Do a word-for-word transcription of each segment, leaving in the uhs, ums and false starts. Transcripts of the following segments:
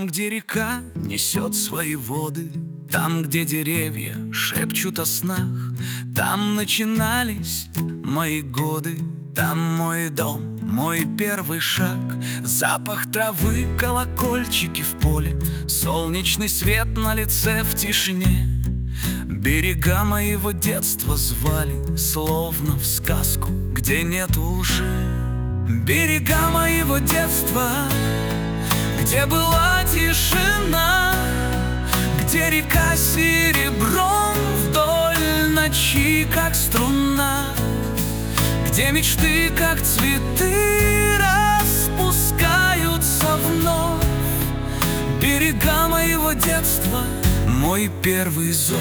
Там, где река несет свои воды, там, где деревья шепчут о снах, там начинались мои годы. Там мой дом, мой первый шаг, запах травы, колокольчики в поле, солнечный свет на лице в тишине. Берега моего детства звали, словно в сказку, где нет лжи. Берега моего детства, где была тишина, где река серебром вдоль ночи, как струна, где мечты, как цветы, распускаются вновь. Берега моего детства, мой первый зов.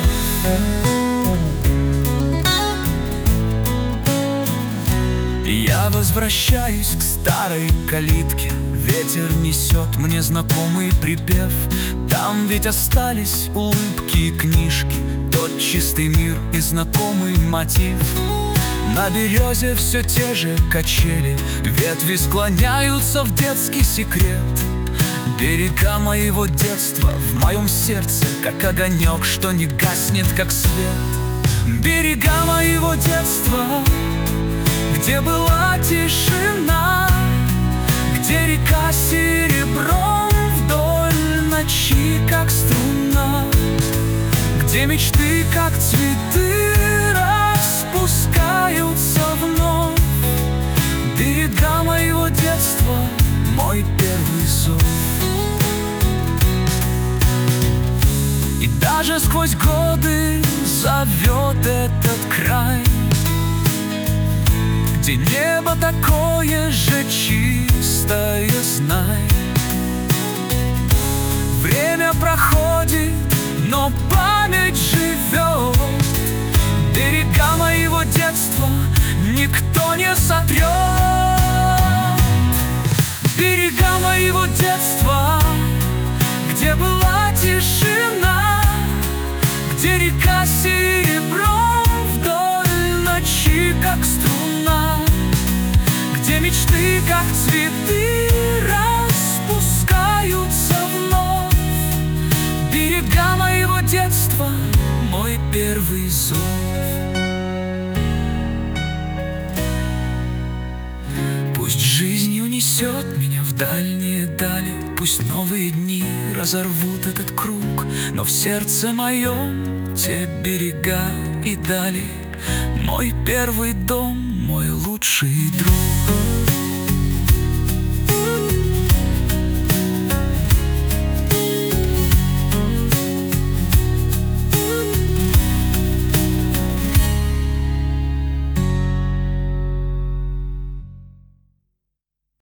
Я возвращаюсь к старой калитке, ветер несет мне знакомый припев. Там ведь остались улыбки и книжки, тот чистый мир и знакомый мотив. На березе все те же качели, ветви склоняются в детский секрет. Берега моего детства в моем сердце, как огонек, что не гаснет, как свет. Берега моего детства, где была тишина, где река серебром вдоль ночи, как струна, где мечты, как цветы, распускаются вновь. Берега моего детства, мой первый зов. И даже сквозь годы зовет этот край, где небо такое же чистое, знай. Время проходит, но память живет. Берега моего детства никто не сотрет. Берега моего детства, где была тишина, где река серебром вдоль ночи, как струна, где мечты, как цветы, распускаются вновь. Берега моего детства, мой первый зов. Пусть жизнь унесет меня в дальние дали, пусть новые дни разорвут этот круг, но в сердце моем те берега и дали, мой первый дом, мой лучший друг.